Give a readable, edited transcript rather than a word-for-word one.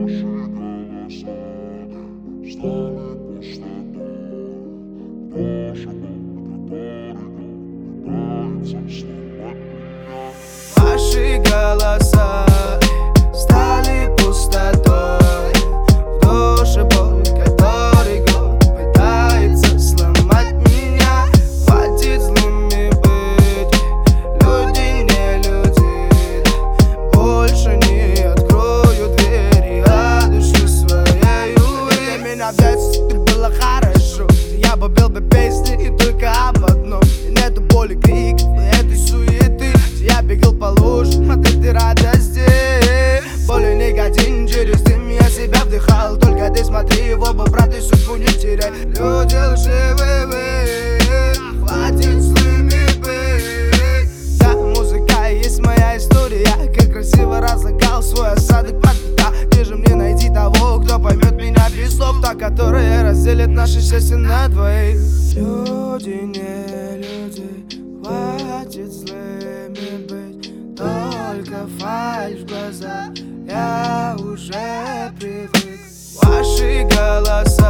Ваши голоса стали пустотой в душе, боль, который год пытается сломать меня. Хватит злыми быть, люди не люди. Больше не открою двери от души своей. Для меня в детстве было хорошо, я бы пел бы песни и только об одном. И нету боли, криков, и этой суеты. Я бегал по лужам от этой радости. Более никотин, через дым я себя вдыхал. Только ты смотри в оба, брат, и судьбу не теряй. Люди лживые, хватит злыми быть. Да, музыка есть моя история. Как красиво разлагал свой осадок под беда. Где же мне найти того, кто поймет меня без слов? Та, которая разделит наше счастье на двоих. Люди не люди, хватит злыми быть. Только фальшь в глазах, я уже привык. Ваши голоса